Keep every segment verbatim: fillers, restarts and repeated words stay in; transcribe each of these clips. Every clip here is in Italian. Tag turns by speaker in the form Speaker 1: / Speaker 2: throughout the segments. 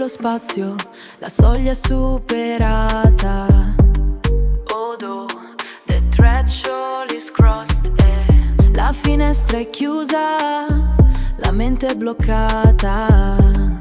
Speaker 1: lo spazio, la soglia è superata. Odo, the threshold is crossed, eh. La finestra è chiusa, la mente è bloccata.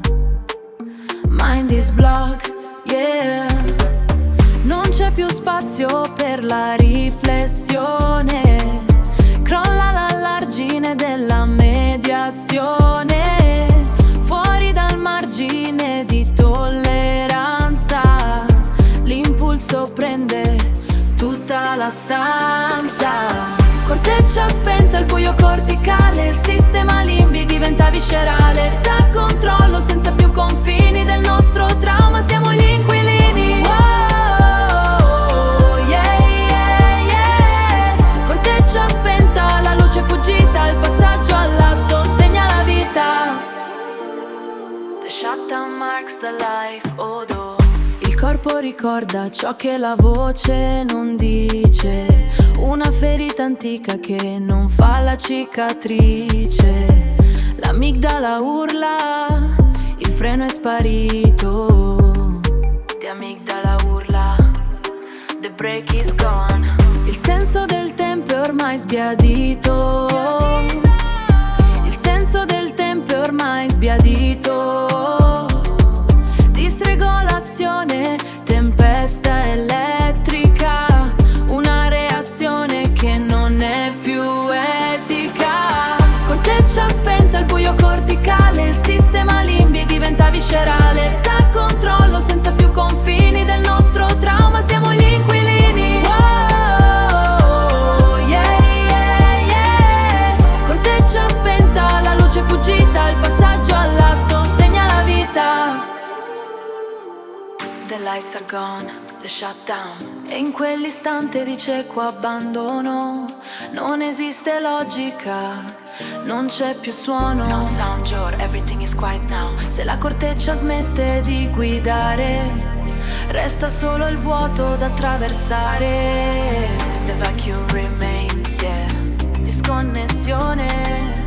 Speaker 1: Mind is blocked, yeah. Non c'è più spazio per la riflessione. Crolla l'allargine della mediazione. Fuori dal margine di tolleranza. L'impulso prende tutta la stanza. Corteccia spenta, il buio corticale. Il sistema limbi diventa viscerale. Sa controllo senza più confini del nostro trauma. Siamo gli inquilini. Wow, yeah, yeah, yeah. Corteccia spenta, la luce è fuggita. Il passaggio all'atto segna la vita. The shutdown marks the life, odo. Il corpo ricorda ciò che la voce non dice. Una ferita antica che non fa la cicatrice. L'amigdala urla, il freno è sparito. The amigdala urla, the brake is gone. Il senso del tempo è ormai sbiadito. Il senso del tempo è ormai sbiadito. Disregolazione, tempesta elettrica. Una reazione che non è più etica. Corteccia spenta, il buio corticale. Il sistema limbi diventa viscerale. Sa controllo senza più confini del nostro trauma. Siamo gli inquilini. Wow, yeah, yeah, yeah. Corteccia spenta, la luce è fuggita. Il passaggio all'atto segna la vita. The lights are gone, the shutdown. E in quell'istante di cieco abbandono non esiste logica, non c'è più suono. No sound, Jor, everything is quiet now. Se la corteccia smette di guidare, resta solo il vuoto da attraversare. The vacuum remains, yeah. Disconnessione.